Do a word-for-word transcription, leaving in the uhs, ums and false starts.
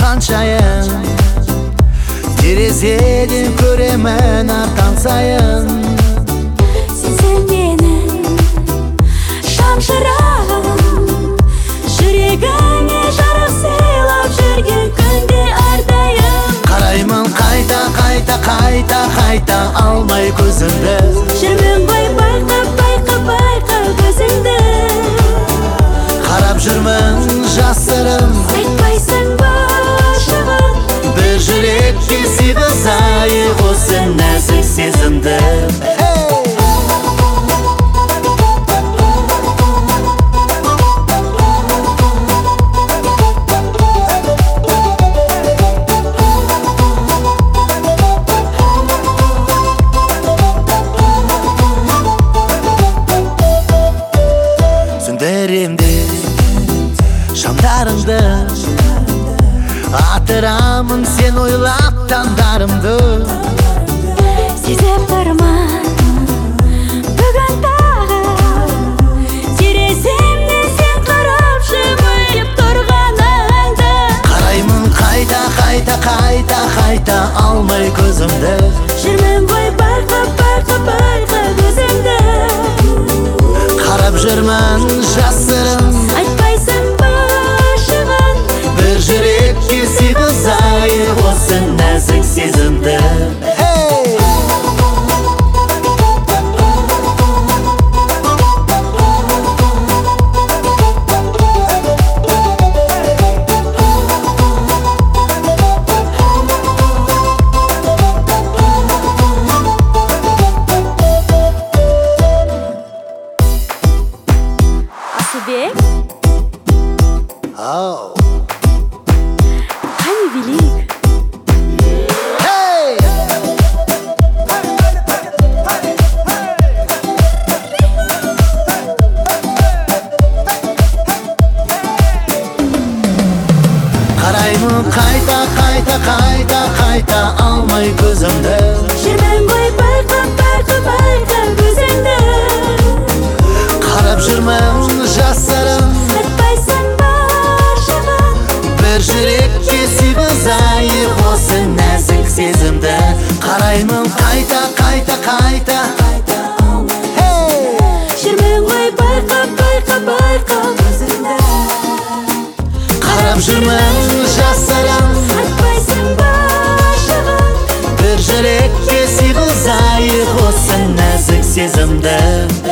қаншайын, терезеден көремін артан сайын. Сенсің менің шамшырағым, жүрегіңе жарық сыйлап жүрген күнде әрдайым. Қараймын қайта, қайта, қайта, қайта алмай көзіңді. Жүрмін ғой байқап, байқап, байқап өзіңді. Қарап жүрмін жасырын, Айтпайсың ба шағын, бір жүрекке сыйғызайық осы нәзік сезімді. Сөндіремде шамдарыңды, атырамын сен ойлап таңдарымды. сезіп тұрмын бүгін тағы, тереземнен сен қарап жымиып тұрғаныңды. Қараймын қайта, қайта, қайта, қайта алмай көзімді. Жүрмін ғой байқап, байқап, байқап өзіңді. Қарап жүрмін жасырын, Айтпайсың ба шағын, бір жүрекке сыйғызайық осы нәзік сезімді. Асылбек, Ау. қане билейік. Hey! Қараймын қайта, қайта, қайта, қайта алмай көзімді. Жүрмін ғой байқап, байқап, байқап өзіңді. Қарап жүрмін жасырын, Айтпайсың ба шағын, бір жүрекке сыйғызайық осы нәзік сезімді. Қараймын қайта, қайта, қайта, hey! жүрмін ғой байқап, байқап, байқап өзіңді. Қарап жүрмін жасырын, Айтпайсың ба шағын, бір жүрекке сыйғызайық осы нәзік сезімді.